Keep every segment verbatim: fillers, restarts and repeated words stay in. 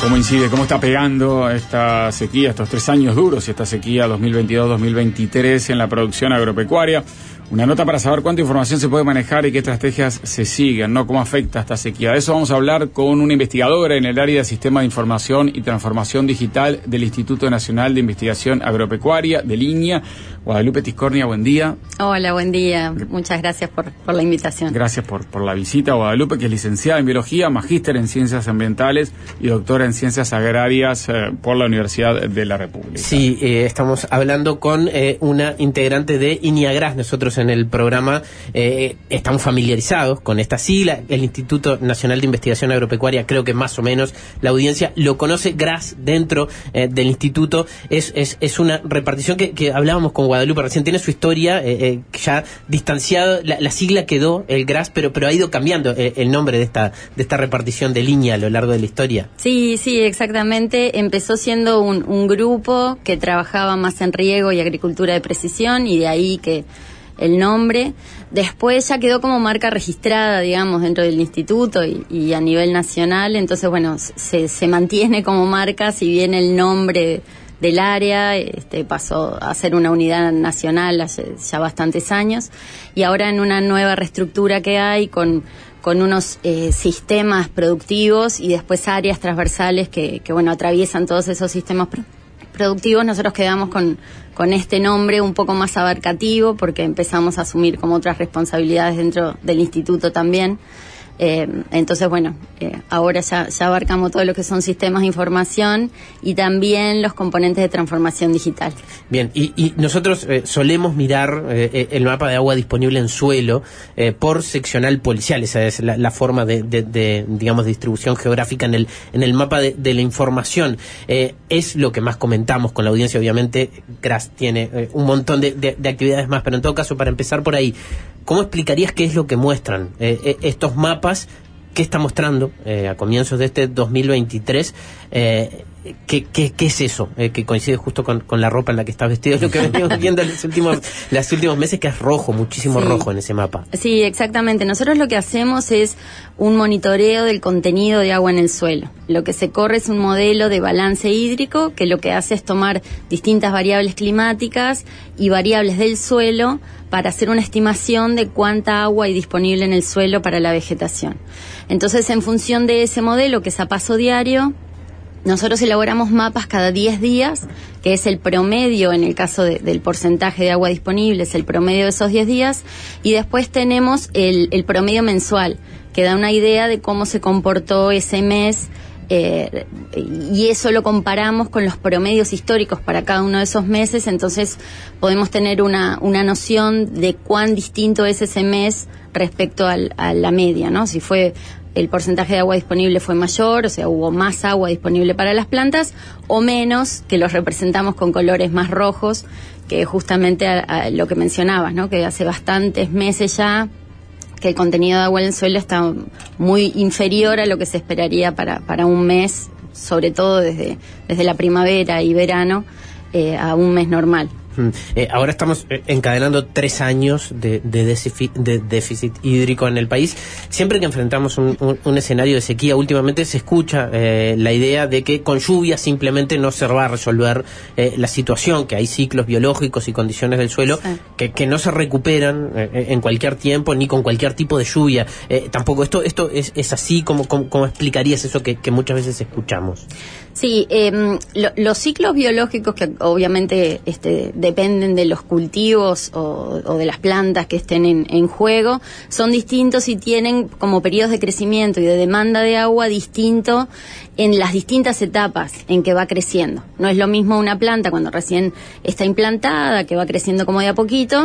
¿Cómo incide, cómo está pegando esta sequía, estos tres años duros y esta sequía dos mil veintidós dos mil veintitrés en la producción agropecuaria? Una nota para saber cuánta información se puede manejar y qué estrategias se siguen, ¿no? ¿Cómo afecta esta sequía? De eso vamos a hablar con una investigadora en el área de Sistema de Información y Transformación Digital del Instituto Nacional de Investigación Agropecuaria, de Línea. Guadalupe Tiscornia, buen día. Hola, buen día. Muchas gracias por, por la invitación. Gracias por, por la visita, Guadalupe, que es licenciada en Biología, magíster en Ciencias Ambientales y doctora en Ciencias Agrarias eh, por la Universidad de la República. Sí, eh, estamos hablando con eh, una integrante de INIAGRAS. Nosotros en el programa eh, estamos familiarizados con esta sigla. El Instituto Nacional de Investigación Agropecuaria, creo que más o menos la audiencia lo conoce. GRAS, dentro eh, del instituto, es, es, es una repartición que, que hablábamos con Guadalupe recién, tiene su historia eh, eh, ya distanciado. La, la sigla quedó, el GRAS, pero, pero ha ido cambiando eh, el nombre de esta, de esta repartición de línea a lo largo de la historia. Sí, sí, exactamente. Empezó siendo un, un grupo que trabajaba más en riego y agricultura de precisión, y de ahí que el nombre. Después ya quedó como marca registrada, digamos, dentro del instituto y, y a nivel nacional. Entonces, bueno, se, se mantiene como marca, si bien el nombre del área este, pasó a ser una unidad nacional hace ya bastantes años, y ahora en una nueva reestructura que hay con con unos eh, sistemas productivos y después áreas transversales que, que bueno, atraviesan todos esos sistemas pro- productivos, nosotros quedamos con, con este nombre un poco más abarcativo, porque empezamos a asumir como otras responsabilidades dentro del instituto también. Eh, entonces, bueno, eh, ahora ya, ya abarcamos todo lo que son sistemas de información y también los componentes de transformación digital. Bien, y, y nosotros eh, solemos mirar eh, el mapa de agua disponible en suelo eh, por seccional policial. Esa es la, la forma de, de, de, digamos, de distribución geográfica en el, en el mapa de, de la información. Eh, es lo que más comentamos con la audiencia. Obviamente, GRAS tiene eh, un montón de, de, de actividades más, pero en todo caso, para empezar por ahí, ¿cómo explicarías qué es lo que muestran eh, eh, estos mapas? ¿Qué está mostrando eh, a comienzos de este dos mil veintitrés? Eh, ¿qué, qué, ¿Qué es eso? Eh, que coincide justo con, con la ropa en la que estás vestido. Es lo que venimos viendo en los últimos, los últimos meses, que es rojo, muchísimo sí. rojo en ese mapa. Sí, exactamente. Nosotros lo que hacemos es un monitoreo del contenido de agua en el suelo. Lo que se corre es un modelo de balance hídrico que lo que hace es tomar distintas variables climáticas y variables del suelo para hacer una estimación de cuánta agua hay disponible en el suelo para la vegetación. Entonces, en función de ese modelo, que es a paso diario, nosotros elaboramos mapas cada diez días, que es el promedio, en el caso de, del porcentaje de agua disponible, es el promedio de esos diez días, y después tenemos el, el promedio mensual, que da una idea de cómo se comportó ese mes, eh, y eso lo comparamos con los promedios históricos para cada uno de esos meses. Entonces podemos tener una, una noción de cuán distinto es ese mes respecto al, a la media, ¿no? Si fue el porcentaje de agua disponible fue mayor, o sea, hubo más agua disponible para las plantas, o menos, que los representamos con colores más rojos, que justamente a, a lo que mencionabas, ¿no? Que hace bastantes meses ya que el contenido de agua en el suelo está muy inferior a lo que se esperaría para, para un mes, sobre todo desde, desde la primavera y verano, eh, a un mes normal. Eh, ahora estamos encadenando tres años de, de, déficit, de déficit hídrico en el país. Siempre que enfrentamos un, un, un escenario de sequía, últimamente se escucha eh, la idea de que con lluvia simplemente no se va a resolver eh, la situación, que hay ciclos biológicos y condiciones del suelo sí. que, que no se recuperan eh, en cualquier tiempo ni con cualquier tipo de lluvia. Eh, tampoco esto esto es, es así. ¿Cómo, cómo, cómo explicarías eso que, que muchas veces escuchamos? Sí, eh, lo, los ciclos biológicos, que obviamente este, dependen de los cultivos o, o de las plantas que estén en, en juego, son distintos y tienen como periodos de crecimiento y de demanda de agua distinto en las distintas etapas en que va creciendo. No es lo mismo una planta cuando recién está implantada, que va creciendo como de a poquito,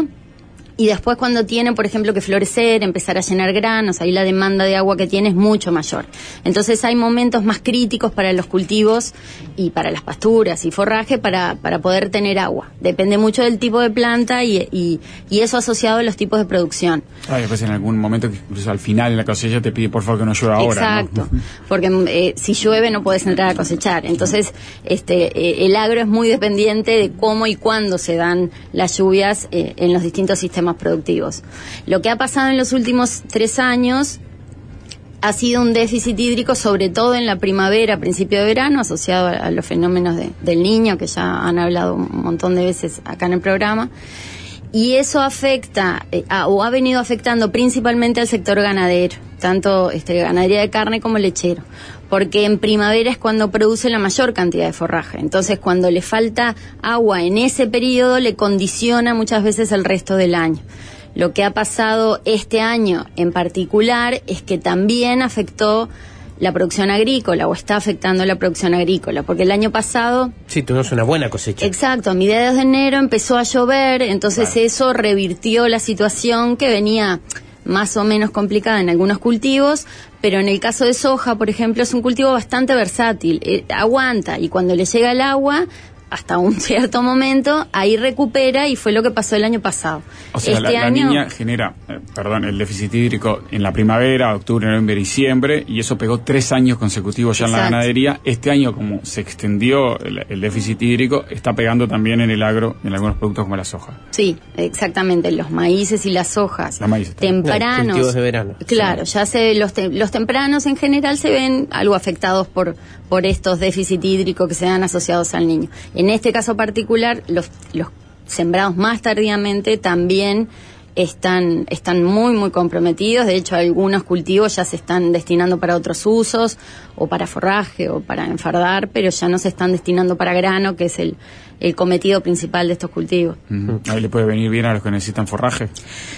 y después cuando tiene, por ejemplo, que florecer, empezar a llenar granos, ahí la demanda de agua que tiene es mucho mayor. Entonces hay momentos más críticos para los cultivos y para las pasturas y forraje para, para poder tener agua. Depende mucho del tipo de planta y, y, y eso asociado a los tipos de producción. Ah, después en algún momento, incluso al final en la cosecha, te pide por favor que no llueva ahora. Exacto, ¿no? Porque eh, si llueve no puedes entrar a cosechar. Entonces este eh, el agro es muy dependiente de cómo y cuándo se dan las lluvias eh, en los distintos sistemas productivos. Lo que ha pasado en los últimos tres años ha sido un déficit hídrico, sobre todo en la primavera, principio de verano, asociado a, a los fenómenos de, del Niño, que ya han hablado un montón de veces acá en el programa. Y eso afecta, eh, a, o ha venido afectando principalmente al sector ganadero, tanto este, ganadería de carne como lechero, porque en primavera es cuando produce la mayor cantidad de forraje. Entonces, cuando le falta agua en ese periodo, le condiciona muchas veces el resto del año. Lo que ha pasado este año en particular es que también afectó la producción agrícola, o está afectando la producción agrícola, porque el año pasado... Sí, tuvimos una buena cosecha. Exacto, a mediados de enero empezó a llover, entonces claro, eso revirtió la situación que venía más o menos complicada en algunos cultivos, pero en el caso de soja, por ejemplo, es un cultivo bastante versátil, eh, aguanta, y cuando le llega el agua, hasta un cierto momento, ahí recupera, y fue lo que pasó el año pasado. O sea, este la, la año... niña genera, eh, perdón, el déficit hídrico en la primavera, octubre, noviembre, diciembre, y eso pegó tres años consecutivos ya. Exacto. En la ganadería. Este año, como se extendió el, el déficit hídrico, está pegando también en el agro, en algunos productos como la soja. Sí, exactamente, los maíces y las hojas. La maíz, tempranos. Cultivos de verano. Claro, sí. Ya se los, te, los tempranos en general se ven algo afectados por, por estos déficit hídricos que se dan asociados al niño. En este caso particular, los, los sembrados más tardíamente también están, están muy, muy comprometidos. De hecho, algunos cultivos ya se están destinando para otros usos, o para forraje, o para enfardar, pero ya no se están destinando para grano, que es el, el cometido principal de estos cultivos. Uh-huh. ¿Ahí le puede venir bien a los que necesitan forraje?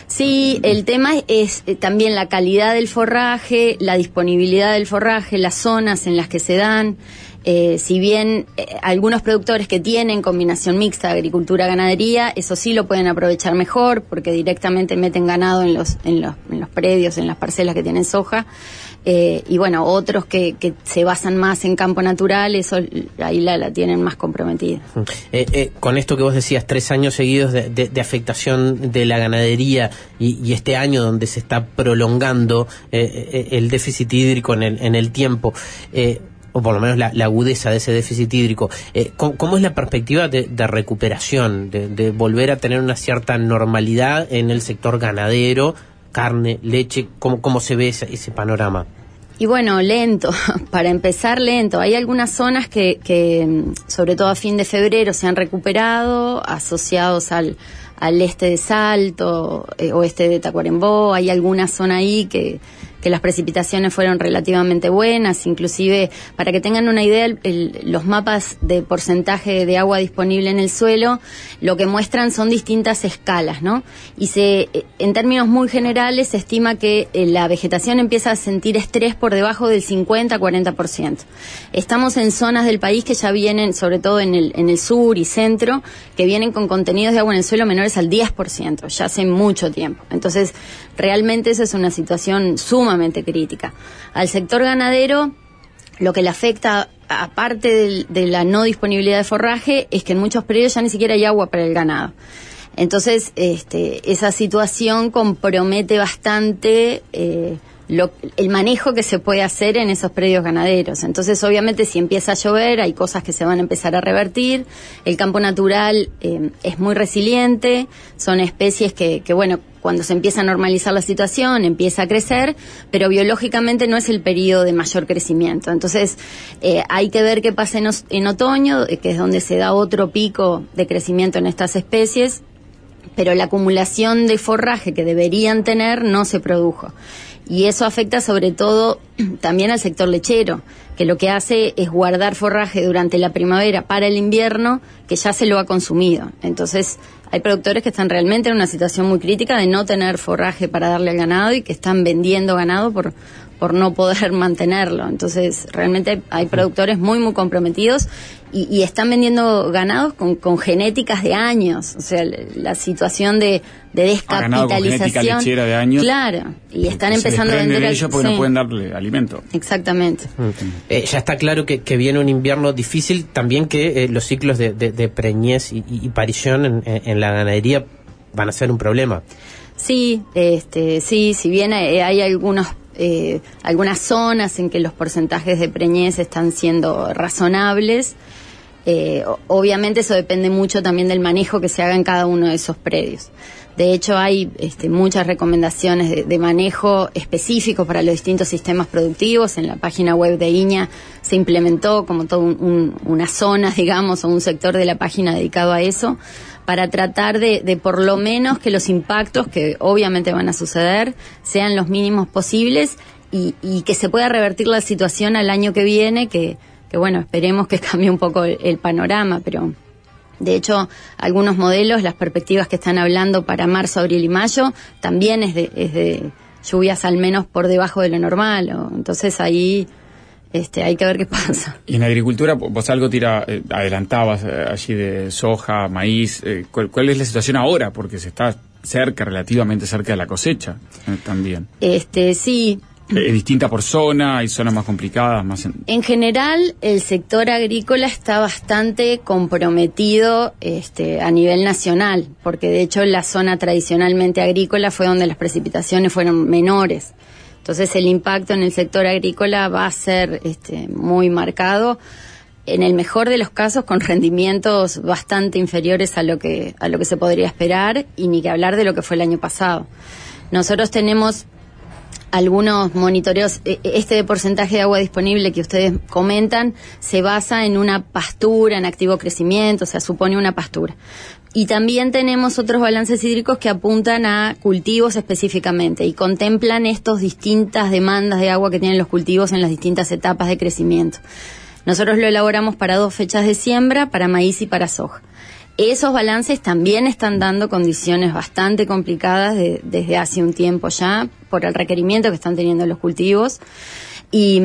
Sí, el tema es eh, también la calidad del forraje, la disponibilidad del forraje, las zonas en las que se dan. Eh, si bien eh, algunos productores que tienen combinación mixta, agricultura-ganadería, eso sí lo pueden aprovechar mejor, porque directamente meten ganado en los, en los, en los predios, en las parcelas que tienen soja. Eh, y bueno, otros que, que se basan más en campo natural, eso ahí la, la tienen más comprometida. Eh, eh, con esto que vos decías, tres años seguidos de, de, de afectación de la ganadería, y, y este año donde se está prolongando eh, eh, el déficit hídrico en el, en el tiempo, eh, o por lo menos la, la agudeza de ese déficit hídrico, eh, ¿cómo, ¿cómo es la perspectiva de, de recuperación, de, de volver a tener una cierta normalidad en el sector ganadero, carne, leche? ¿Cómo, cómo se ve ese, ese panorama? Y bueno, lento, para empezar lento. Hay algunas zonas que, que, sobre todo a fin de febrero, se han recuperado, asociados al, al este de Salto, eh, oeste de Tacuarembó. Hay alguna zona ahí que, que las precipitaciones fueron relativamente buenas, inclusive, para que tengan una idea, el, el, los mapas de porcentaje de agua disponible en el suelo, lo que muestran son distintas escalas, ¿no? Y se, en términos muy generales, se estima que eh, la vegetación empieza a sentir estrés por debajo del cincuenta a cuarenta por ciento. Estamos en zonas del país que ya vienen, sobre todo en el, en el sur y centro, que vienen con contenidos de agua en el suelo menores al diez por ciento, ya hace mucho tiempo. Entonces, realmente esa es una situación sumamente crítica. Al sector ganadero, lo que le afecta, aparte de, de la no disponibilidad de forraje, es que en muchos periodos ya ni siquiera hay agua para el ganado. Entonces, este, esa situación compromete bastante eh, lo, el manejo que se puede hacer en esos predios ganaderos. Entonces, obviamente, si empieza a llover, hay cosas que se van a empezar a revertir. El campo natural eh, es muy resiliente, son especies que, que, bueno, cuando se empieza a normalizar la situación, empieza a crecer, pero biológicamente no es el periodo de mayor crecimiento. Entonces, eh, hay que ver qué pasa en, os, en otoño, que es donde se da otro pico de crecimiento en estas especies, pero la acumulación de forraje que deberían tener no se produjo. Y eso afecta sobre todo también al sector lechero, que lo que hace es guardar forraje durante la primavera para el invierno, que ya se lo ha consumido. Entonces, hay productores que están realmente en una situación muy crítica de no tener forraje para darle al ganado, y que están vendiendo ganado por, por no poder mantenerlo. Entonces, realmente hay productores muy, muy comprometidos, y, y están vendiendo ganados con, con genéticas de años. O sea, la, la situación de, de descapitalización. Lechera de años. Claro, y están empezando a vender de ellos porque sí. no pueden darle alimento. Exactamente. Mm. Eh, ya está claro que, que viene un invierno difícil, también que eh, los ciclos de, de, de preñez y, y, y parición en, en la ganadería van a ser un problema. Sí, este, sí, si bien hay, hay algunos eh, algunas zonas en que los porcentajes de preñez están siendo razonables, Eh, obviamente eso depende mucho también del manejo que se haga en cada uno de esos predios. De hecho, hay este, muchas recomendaciones de, de manejo específicos para los distintos sistemas productivos. En la página web de INEA se implementó como toda un, un, una zona, digamos, o un sector de la página dedicado a eso, para tratar de, de por lo menos que los impactos, que obviamente van a suceder, sean los mínimos posibles y, y que se pueda revertir la situación al año que viene, que que bueno, esperemos que cambie un poco el, el panorama, pero de hecho algunos modelos, las perspectivas que están hablando para marzo, abril y mayo, también es de, es de lluvias al menos por debajo de lo normal, o, entonces ahí este, hay que ver qué pasa. Y en agricultura, vos algo tira, eh, adelantabas eh, allí de soja, maíz, eh, ¿cuál, ¿cuál es la situación ahora? Porque se está cerca, relativamente cerca de la cosecha eh, también. Este, sí. ¿Es distinta por zona? ¿Hay zonas más complicadas? Más en... en general, el sector agrícola está bastante comprometido este, a nivel nacional, porque de hecho la zona tradicionalmente agrícola fue donde las precipitaciones fueron menores. Entonces el impacto en el sector agrícola va a ser este, muy marcado, en el mejor de los casos con rendimientos bastante inferiores a lo que, a lo que se podría esperar, y ni que hablar de lo que fue el año pasado. Nosotros tenemos algunos monitoreos. Este de porcentaje de agua disponible que ustedes comentan se basa en una pastura, en activo crecimiento, o sea, supone una pastura. Y también tenemos otros balances hídricos que apuntan a cultivos específicamente y contemplan estas distintas demandas de agua que tienen los cultivos en las distintas etapas de crecimiento. Nosotros lo elaboramos para dos fechas de siembra, para maíz y para soja. Esos balances también están dando condiciones bastante complicadas de, desde hace un tiempo ya, por el requerimiento que están teniendo los cultivos. Y,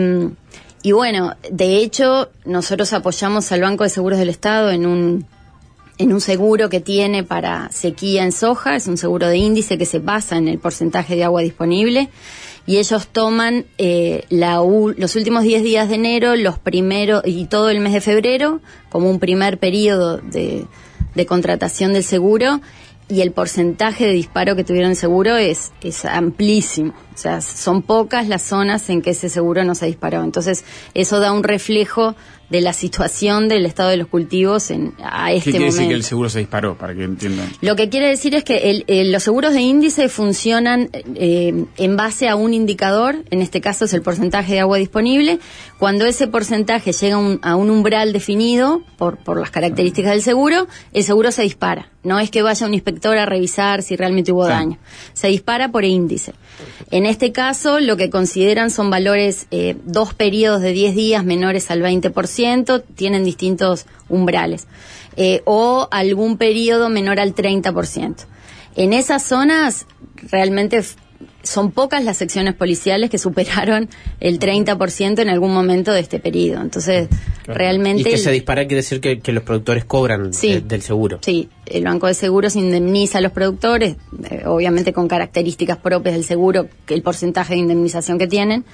y bueno, de hecho, nosotros apoyamos al Banco de Seguros del Estado en un, en un seguro que tiene para sequía en soja. Es un seguro de índice que se basa en el porcentaje de agua disponible. Y ellos toman eh, la, los últimos diez días de enero, los primeros y todo el mes de febrero, como un primer periodo de... de contratación del seguro, y el porcentaje de disparo que tuvieron el seguro es, es amplísimo. O sea, son pocas las zonas en que ese seguro no se disparó. Entonces, eso da un reflejo de la situación del estado de los cultivos en, a este momento. ¿Qué quiere momento. decir que el seguro se disparó, para que entiendan? Lo que quiere decir es que el, el, los seguros de índice funcionan eh, en base a un indicador, en este caso es el porcentaje de agua disponible. Cuando ese porcentaje llega un, a un umbral definido por, por las características del seguro, el seguro se dispara. No es que vaya un inspector a revisar si realmente hubo sí. daño. Se dispara por índice. En este caso, lo que consideran son valores, eh, dos periodos de diez días menores al veinte por ciento, tienen distintos umbrales, eh, o algún periodo menor al treinta por ciento. En esas zonas, realmente f- son pocas las secciones policiales que superaron el treinta por ciento en algún momento de este periodo. Entonces, claro. realmente... Y que se dispara quiere decir que, que los productores cobran sí, de, del seguro. Sí, el Banco de Seguros indemniza a los productores, eh, obviamente con características propias del seguro, que el porcentaje de indemnización que tienen,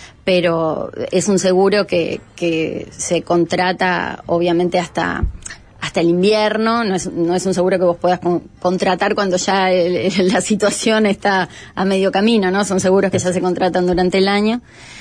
pero es un seguro que, que se contrata obviamente hasta... hasta el invierno, no es, no es un seguro que vos puedas con, contratar cuando ya el, el, la situación está a medio camino, ¿no? Son seguros que ya se contratan durante el año.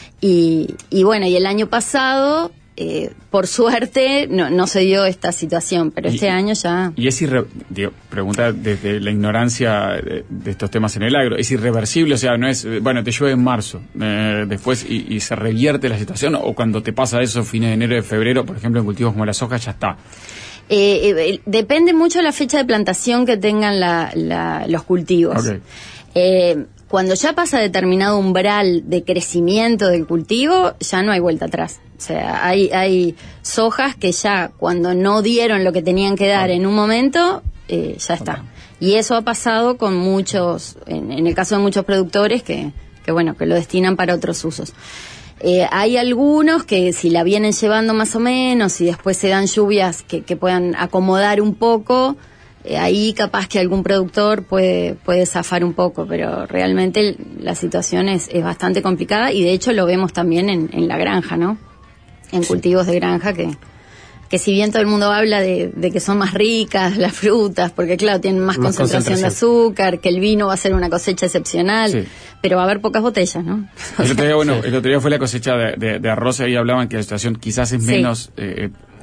Y, y bueno, y el año pasado, eh, por suerte, no, no se dio esta situación, pero y, este año ya... Y es irre, digo, pregunta desde la ignorancia de, de estos temas en el agro, ¿es irreversible? O sea, no es, bueno, te llueve en marzo, eh, después y, y se revierte la situación, o cuando te pasa eso fines de enero, de febrero, por ejemplo, en cultivos como la soja, ya está. Eh, eh, depende mucho de la fecha de plantación que tengan la, la, los cultivos. Okay. Eh, cuando ya pasa determinado umbral de crecimiento del cultivo, ya no hay vuelta atrás. O sea, hay, hay sojas que ya cuando no dieron lo que tenían que dar okay. en un momento, eh, ya está. Okay. Y eso ha pasado con muchos, en, en el caso de muchos productores que, que bueno, que lo destinan para otros usos. Eh, hay algunos que si la vienen llevando más o menos y después se dan lluvias que, que puedan acomodar un poco, eh, ahí capaz que algún productor puede, puede zafar un poco, pero realmente la situación es, es bastante complicada y de hecho lo vemos también en, en la granja, ¿no? En sí. cultivos de granja que, que si bien todo el mundo habla de, de que son más ricas las frutas, porque claro, tienen más, más concentración, concentración de azúcar, que el vino va a ser una cosecha excepcional, sí. pero va a haber pocas botellas, ¿no? El otro día, bueno, el otro día fue la cosecha de, de, de arroz, ahí hablaban que la situación quizás es menos, sí. eh,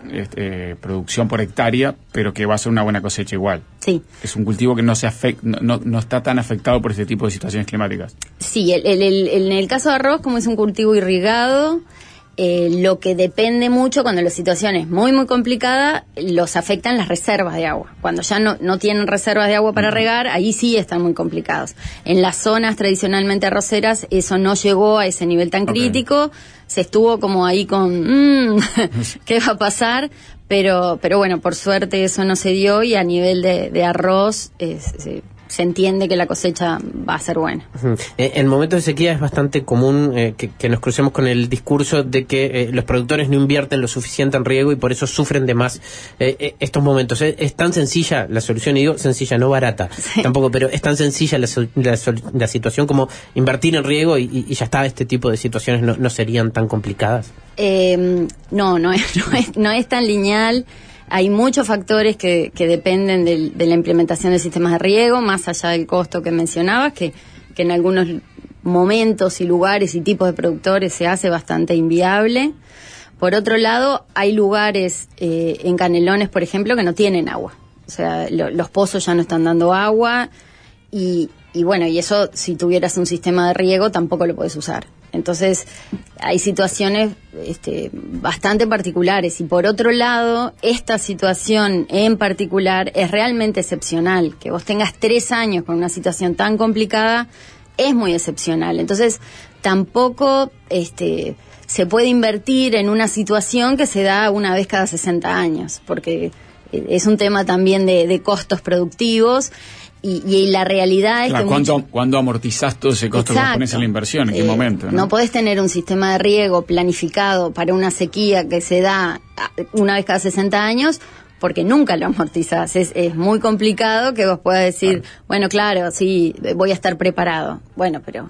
este, producción por hectárea, pero que va a ser una buena cosecha igual. Sí. Es un cultivo que no se afect, no, no, no está tan afectado por este tipo de situaciones climáticas. Sí, el, el, el, en el caso de arroz, como es un cultivo irrigado, eh, lo que depende mucho cuando la situación es muy, muy complicada, los afectan las reservas de agua. Cuando ya no, no tienen reservas de agua para regar, ahí sí están muy complicados. En las zonas tradicionalmente arroceras, eso no llegó a ese nivel tan okay. crítico. Se estuvo como ahí con, mmm, ¿qué va a pasar? Pero, pero bueno, por suerte eso no se dio y a nivel de, de arroz es, se, se entiende que la cosecha va a ser buena. Uh-huh. Eh, en momentos de sequía es bastante común eh, que, que nos crucemos con el discurso de que eh, los productores no invierten lo suficiente en riego y por eso sufren de más eh, eh, estos momentos. Es, es tan sencilla la solución, y digo sencilla, no barata sí. tampoco, pero es tan sencilla la, la, la situación como invertir en riego y, y ya está, este tipo de situaciones no, no serían tan complicadas. Eh, no, no es, no es, no es tan lineal. Hay muchos factores que, que dependen de, de la implementación de sistemas de riego, más allá del costo que mencionabas, que, que en algunos momentos y lugares y tipos de productores se hace bastante inviable. Por otro lado, hay lugares eh, en Canelones, por ejemplo, que no tienen agua. O sea, lo, los pozos ya no están dando agua y, y bueno, y eso si tuvieras un sistema de riego tampoco lo puedes usar. Entonces, hay situaciones este, bastante particulares. Y por otro lado, esta situación en particular es realmente excepcional. Que vos tengas tres años con una situación tan complicada es muy excepcional. Entonces, tampoco este, se puede invertir en una situación que se da una vez cada sesenta años, porque es un tema también de, de costos productivos. Y, y la realidad es claro, que... ¿cuándo, mucho... ¿Cuándo amortizás todo ese costo Exacto. que pones en la inversión? ¿En qué eh, momento? ¿no? no podés tener un sistema de riego planificado para una sequía que se da una vez cada sesenta años, porque nunca lo amortizás. Es, es muy complicado que vos puedas decir, claro. bueno, claro, sí, voy a estar preparado. Bueno, pero...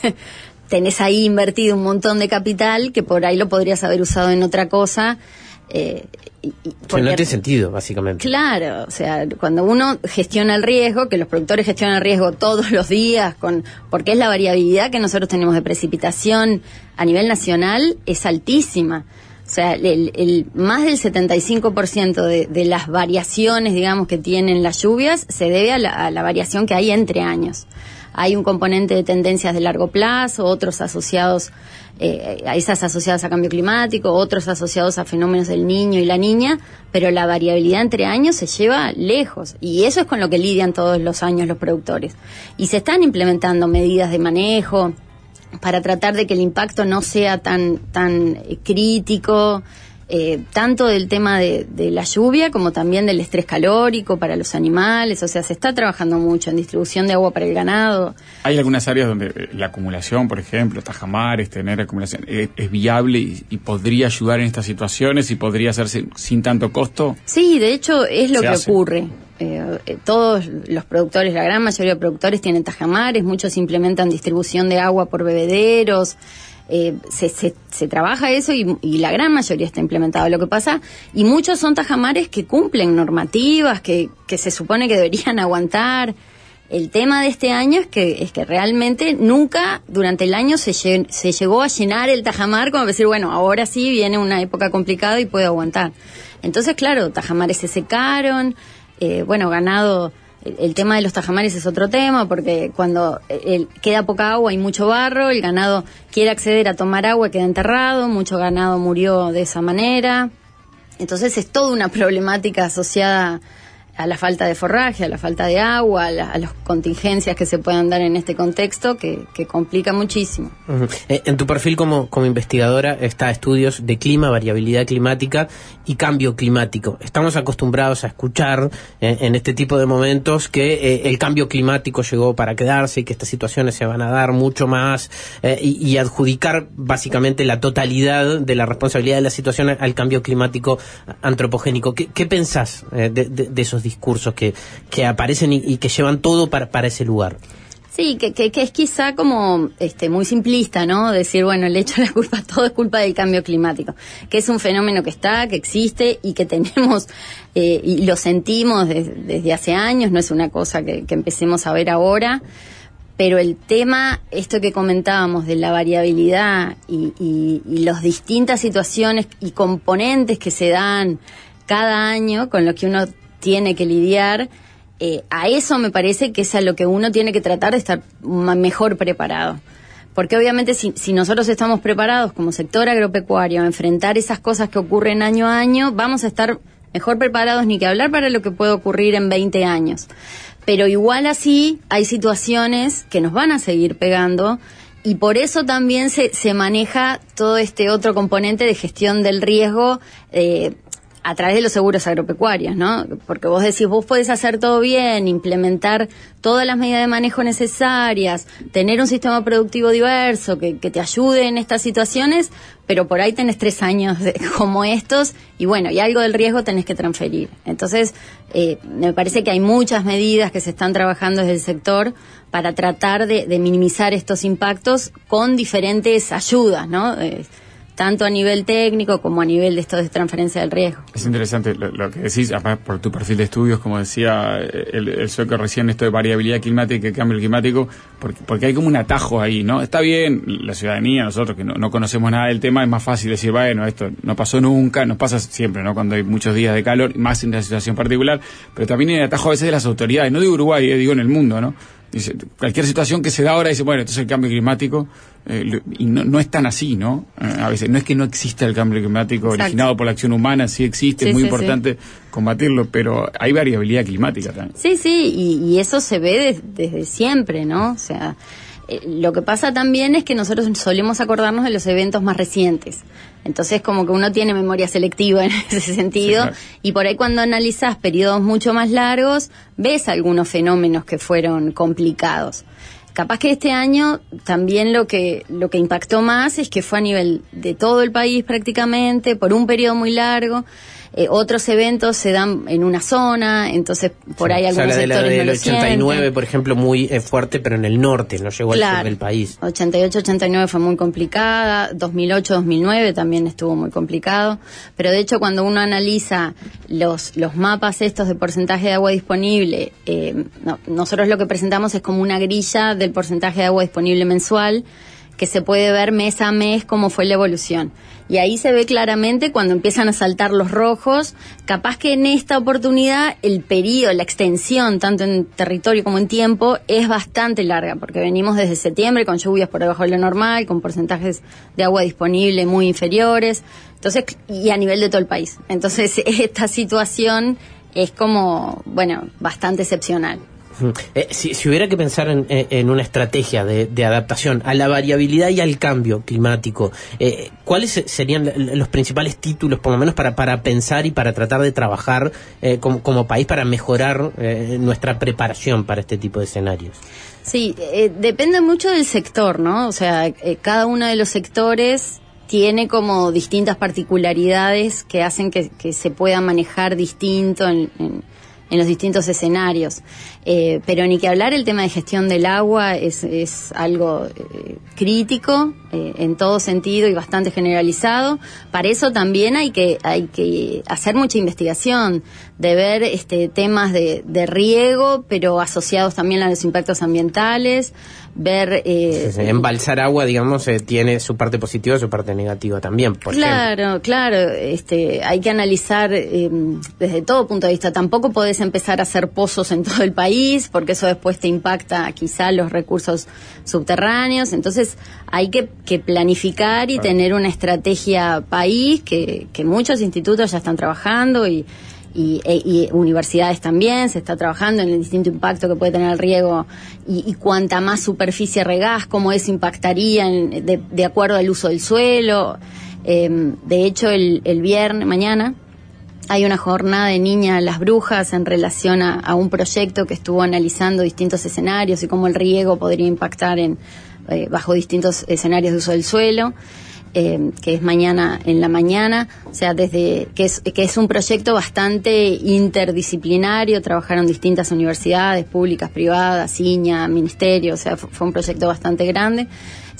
tenés ahí invertido un montón de capital que por ahí lo podrías haber usado en otra cosa. Eh, y, y porque, no tiene sentido, básicamente. Claro, o sea, cuando uno gestiona el riesgo, que los productores gestionan el riesgo todos los días, con porque es la variabilidad que nosotros tenemos de precipitación a nivel nacional, es altísima. O sea, el, el más del setenta y cinco por ciento de, de las variaciones, digamos, que tienen las lluvias se debe a la, a la variación que hay entre años. Hay un componente de tendencias de largo plazo, otros asociados eh, a esas asociadas a cambio climático, otros asociados a fenómenos del niño y la niña, pero la variabilidad entre años se lleva lejos y eso es con lo que lidian todos los años los productores. Y se están implementando medidas de manejo para tratar de que el impacto no sea tan, tan eh, crítico, Eh, tanto del tema de, de la lluvia como también del estrés calórico para los animales. O sea, se está trabajando mucho en distribución de agua para el ganado. Hay algunas áreas donde la acumulación, por ejemplo, tajamares, tener acumulación, es, es viable y, y podría ayudar en estas situaciones y podría hacerse sin tanto costo. Sí, de hecho es lo que hace. ocurre. Eh, eh, todos los productores, la gran mayoría de productores tienen tajamares, muchos implementan distribución de agua por bebederos. Eh, se, se, se trabaja eso y, y la gran mayoría está implementado. Lo que pasa, y muchos son tajamares que cumplen normativas, que, que se supone que deberían aguantar. El tema de este año es que, es que realmente nunca durante el año se, lle, se llegó a llenar el tajamar como decir, bueno, ahora sí viene una época complicada y puede aguantar. Entonces, claro, tajamares se secaron, eh, bueno, ganado... El tema de los tajamares es otro tema, porque cuando el, queda poca agua y mucho barro, el ganado quiere acceder a tomar agua y queda enterrado, mucho ganado murió de esa manera. Entonces es toda una problemática asociada a la falta de forraje, a la falta de agua, a, la, a las contingencias que se puedan dar en este contexto, que, que complica muchísimo. Uh-huh. Eh, en tu perfil como, como investigadora está estudios de clima, variabilidad climática y cambio climático. Estamos acostumbrados a escuchar eh, en este tipo de momentos que eh, el cambio climático llegó para quedarse y que estas situaciones se van a dar mucho más eh, y, y adjudicar básicamente la totalidad de la responsabilidad de la situación al cambio climático antropogénico. ¿Qué, qué pensás eh, de, de, de esos discursos que, que aparecen y, y que llevan todo para, para ese lugar? Sí, que, que, que es quizá como este muy simplista, ¿no? Decir, bueno, le echo la culpa, todo es culpa del cambio climático, que es un fenómeno que está, que existe y que tenemos, eh, y lo sentimos desde, desde hace años, no es una cosa que, que empecemos a ver ahora, pero el tema, esto que comentábamos de la variabilidad y, y, y las distintas situaciones y componentes que se dan cada año con lo que uno tiene que lidiar, eh, a eso me parece que es a lo que uno tiene que tratar de estar mejor preparado. Porque obviamente si, si nosotros estamos preparados como sector agropecuario a enfrentar esas cosas que ocurren año a año, vamos a estar mejor preparados ni que hablar para lo que puede ocurrir en veinte años. Pero igual así hay situaciones que nos van a seguir pegando y por eso también se, se maneja todo este otro componente de gestión del riesgo eh, a través de los seguros agropecuarios, ¿no? Porque vos decís, vos podés hacer todo bien, implementar todas las medidas de manejo necesarias, tener un sistema productivo diverso que, que te ayude en estas situaciones, pero por ahí tenés tres años de, como estos y bueno, y algo del riesgo tenés que transferir. Entonces, eh, me parece que hay muchas medidas que se están trabajando desde el sector para tratar de, de minimizar estos impactos con diferentes ayudas, ¿no? Eh, tanto a nivel técnico como a nivel de esto de transferencia del riesgo. Es interesante lo, lo que decís, aparte por tu perfil de estudios, como decía el, el sueco recién, esto de variabilidad climática y cambio climático, porque, porque hay como un atajo ahí, ¿no? Está bien, la ciudadanía, nosotros que no, no conocemos nada del tema, es más fácil decir, bueno, esto no pasó nunca, nos pasa siempre, ¿no? Cuando hay muchos días de calor, más en una situación particular, pero también hay el atajo a veces de las autoridades, no de Uruguay, eh, digo en el mundo, ¿no? Dice, cualquier situación que se da ahora dice, bueno, entonces el cambio climático, eh, y no, no es tan así, ¿no? Eh, a veces no es que no exista el cambio climático. Exacto. Originado por la acción humana, sí existe, sí, es muy sí, importante sí. combatirlo, pero hay variabilidad climática también. Sí, sí, y, y eso se ve de, desde siempre, ¿no? O sea, eh, lo que pasa también es que nosotros solemos acordarnos de los eventos más recientes. Entonces como que uno tiene memoria selectiva en ese sentido, sí, claro. Y por ahí cuando analizás periodos mucho más largos, ves algunos fenómenos que fueron complicados. Capaz que este año también lo que lo que impactó más es que fue a nivel de todo el país prácticamente, por un periodo muy largo. Eh, otros eventos se dan en una zona, entonces por ahí sí, algunos sectores de la, del no ochenta y nueve, por ejemplo, muy eh, fuerte, pero en el norte, no llegó claro. al sur del país. ochenta y ocho ochenta y nueve fue muy complicada, dos mil ocho dos mil nueve también estuvo muy complicado, pero de hecho cuando uno analiza los los mapas estos de porcentaje de agua disponible, eh, no, nosotros lo que presentamos es como una grilla del porcentaje de agua disponible mensual, que se puede ver mes a mes cómo fue la evolución. Y ahí se ve claramente cuando empiezan a saltar los rojos, capaz que en esta oportunidad el periodo, la extensión, tanto en territorio como en tiempo, es bastante larga, porque venimos desde septiembre con lluvias por debajo de lo normal, con porcentajes de agua disponible muy inferiores, entonces, y a nivel de todo el país. Entonces, esta situación es como, bueno, bastante excepcional. Eh, si, si hubiera que pensar en, en una estrategia de, de adaptación a la variabilidad y al cambio climático, eh, ¿cuáles serían los principales títulos, por lo menos, para, para pensar y para tratar de trabajar eh, como, como país para mejorar eh, nuestra preparación para este tipo de escenarios? Sí, eh, depende mucho del sector, ¿no? O sea, eh, cada uno de los sectores tiene como distintas particularidades que hacen que, que se pueda manejar distinto en, en en los distintos escenarios. Eh, pero ni que hablar, el tema de gestión del agua es, es algo eh, crítico eh, en todo sentido y bastante generalizado. Para eso también hay que hay que hacer mucha investigación, de ver este temas de, de riego, pero asociados también a los impactos ambientales, ver... Eh, sí, sí. Embalsar agua, digamos, eh, tiene su parte positiva y su parte negativa también, por Claro, ejemplo. claro. Este, hay que analizar eh, desde todo punto de vista. Tampoco podés empezar a hacer pozos en todo el país, porque eso después te impacta quizá los recursos subterráneos. Entonces hay que, que planificar y claro. tener una estrategia país que, que muchos institutos ya están trabajando y Y, e, y universidades también, se está trabajando en el distinto impacto que puede tener el riego y, y cuanta más superficie regás, cómo eso impactaría en, de, de acuerdo al uso del suelo. Eh, de hecho, el, el viernes, mañana, hay una jornada de Niña Las Brujas en relación a, a un proyecto que estuvo analizando distintos escenarios y cómo el riego podría impactar en eh, bajo distintos escenarios de uso del suelo. Eh, que es mañana en la mañana, o sea, desde que es, que es un proyecto bastante interdisciplinario, trabajaron distintas universidades públicas, privadas, I N A, ministerio, o sea, fue un proyecto bastante grande.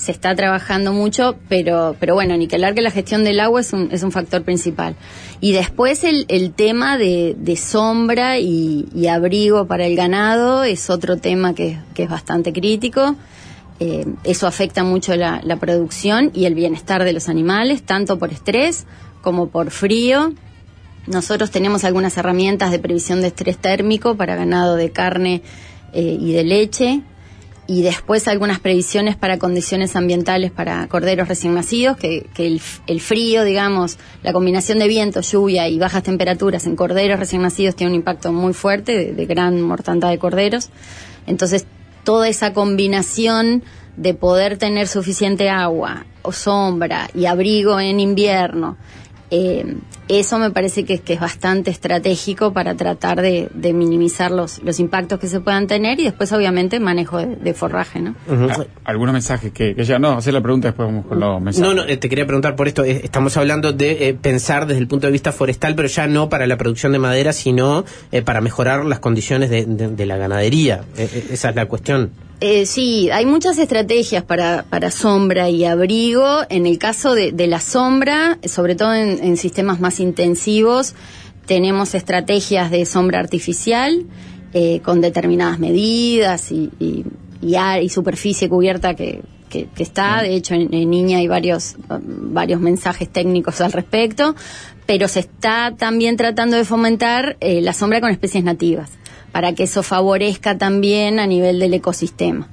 se está trabajando mucho, pero pero bueno, ni que hablar que la gestión del agua es un, es un factor principal. Y después el, el tema de, de sombra y, y abrigo para el ganado es otro tema que, que es bastante crítico. Eh, eso afecta mucho la, la producción y el bienestar de los animales, tanto por estrés como por frío. Nosotros tenemos algunas herramientas de previsión de estrés térmico para ganado de carne eh, y de leche, y después algunas previsiones para condiciones ambientales para corderos recién nacidos, que, que el, el frío, digamos, la combinación de viento, lluvia y bajas temperaturas en corderos recién nacidos tiene un impacto muy fuerte de, de gran mortandad de corderos. Entonces, toda esa combinación de poder tener suficiente agua o sombra y abrigo en invierno, Eh, eso me parece que, que es bastante estratégico para tratar de, de minimizar los, los impactos que se puedan tener, y después obviamente manejo de, de forraje, ¿no? Uh-huh. Algunos mensajes que, que ya no, hacer la pregunta, después vamos con los mensajes. No, no, eh, te quería preguntar por esto, eh, estamos hablando de eh, pensar desde el punto de vista forestal, pero ya no para la producción de madera, sino eh, para mejorar las condiciones de, de, de la ganadería, eh, eh, esa es la cuestión. Eh, sí, hay muchas estrategias para, para sombra y abrigo. En el caso de, de la sombra, sobre todo en, en sistemas más intensivos, tenemos estrategias de sombra artificial eh, con determinadas medidas y, y, y, ar, y superficie cubierta que, que, que está. De hecho, en, en Iña hay varios, varios mensajes técnicos al respecto, pero se está también tratando de fomentar eh, la sombra con especies nativas, para que eso favorezca también a nivel del ecosistema.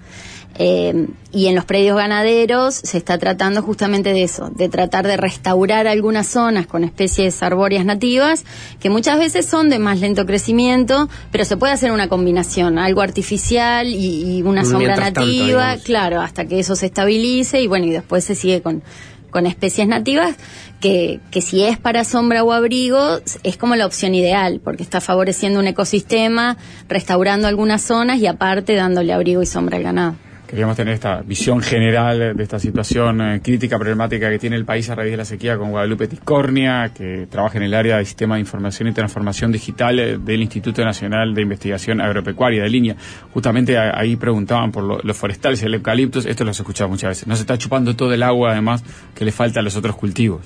Eh, y en los predios ganaderos se está tratando justamente de eso, de tratar de restaurar algunas zonas con especies arbóreas nativas, que muchas veces son de más lento crecimiento, pero se puede hacer una combinación, algo artificial y, y una sombra nativa, tanto, claro, hasta que eso se estabilice, y bueno, y después se sigue con, con especies nativas, que, que si es para sombra o abrigo, es como la opción ideal, porque está favoreciendo un ecosistema, restaurando algunas zonas y aparte dándole abrigo y sombra al ganado. Queríamos tener esta visión general de esta situación eh, crítica, problemática que tiene el país a raíz de la sequía, con Guadalupe Tiscornia, que trabaja en el área de Sistema de Información y Transformación Digital eh, del Instituto Nacional de Investigación Agropecuaria de Línea. Justamente a, ahí preguntaban por lo, los forestales, el eucaliptus, esto lo has escuchado muchas veces. No se está chupando todo el agua, además, que le falta a los otros cultivos.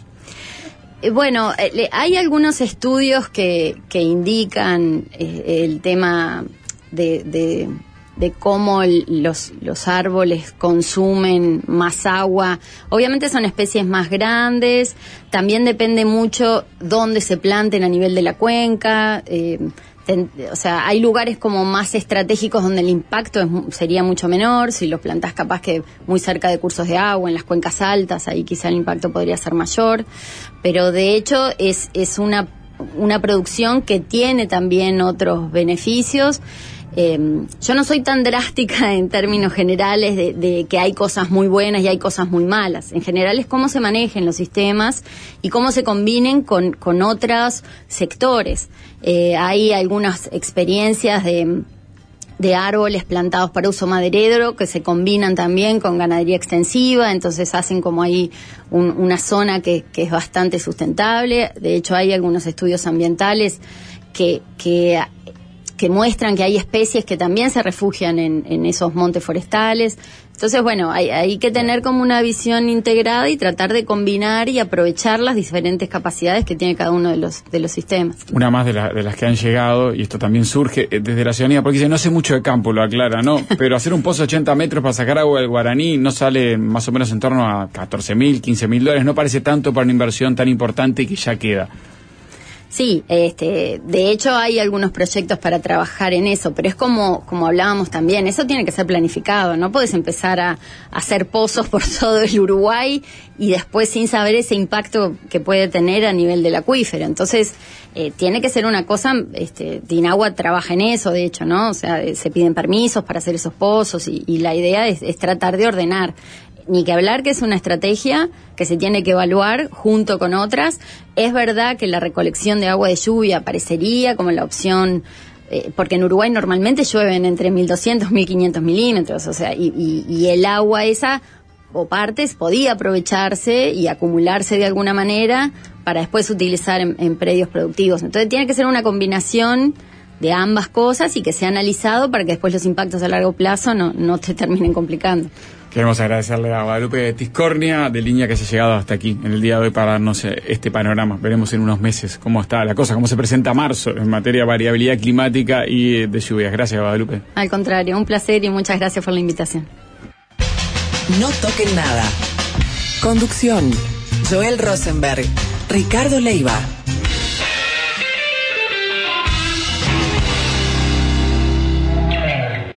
Bueno, eh, hay algunos estudios que, que indican eh, el tema de... de de cómo el, los, los árboles consumen más agua. Obviamente son especies más grandes, también depende mucho dónde se planten a nivel de la cuenca, eh, ten, o sea, hay lugares como más estratégicos donde el impacto es, sería mucho menor. Si los plantás capaz que muy cerca de cursos de agua, en las cuencas altas, ahí quizá el impacto podría ser mayor, pero de hecho es, es una, una producción que tiene también otros beneficios. Eh, yo no soy tan drástica en términos generales de, de que hay cosas muy buenas y hay cosas muy malas. En general es cómo se manejen los sistemas y cómo se combinen con, con otros sectores. Eh, hay algunas experiencias de, de árboles plantados para uso maderero que se combinan también con ganadería extensiva, entonces hacen como ahí un, una zona que, que es bastante sustentable. De hecho, hay algunos estudios ambientales que... que que muestran que hay especies que también se refugian en, en esos montes forestales. Entonces, bueno, hay, hay que tener como una visión integrada y tratar de combinar y aprovechar las diferentes capacidades que tiene cada uno de los de los sistemas. Una más de, la, de las que han llegado, y esto también surge desde la ciudadanía, porque dice, no sé mucho de campo, lo aclara, ¿no? Pero hacer un pozo ochenta metros para sacar agua del Guaraní no sale más o menos en torno a catorce mil, quince mil dólares. No parece tanto para una inversión tan importante que ya queda. Sí, este, de hecho hay algunos proyectos para trabajar en eso, pero es como, como hablábamos también, eso tiene que ser planificado, no puedes empezar a, a hacer pozos por todo el Uruguay y después sin saber ese impacto que puede tener a nivel del acuífero. Entonces, eh, tiene que ser una cosa, este, Dinagua trabaja en eso, de hecho, ¿no? O sea, se piden permisos para hacer esos pozos y, y la idea es, es tratar de ordenar. Ni que hablar que es una estrategia que se tiene que evaluar junto con otras. Es verdad que la recolección de agua de lluvia aparecería como la opción, eh, porque en Uruguay normalmente llueven entre mil doscientos y mil quinientos milímetros, o sea, y, y, y el agua esa, o partes, podía aprovecharse y acumularse de alguna manera para después utilizar en, en predios productivos. Entonces tiene que ser una combinación de ambas cosas y que sea analizado para que después los impactos a largo plazo no, no te terminen complicando. Queremos agradecerle a Guadalupe Tiscornia de Línea que se ha llegado hasta aquí en el día de hoy para darnos este panorama. Veremos en unos meses cómo está la cosa, cómo se presenta marzo en materia de variabilidad climática y de lluvias. Gracias, Guadalupe. Al contrario, un placer y muchas gracias por la invitación. No toquen nada. Conducción: Joel Rosenberg, Ricardo Leiva.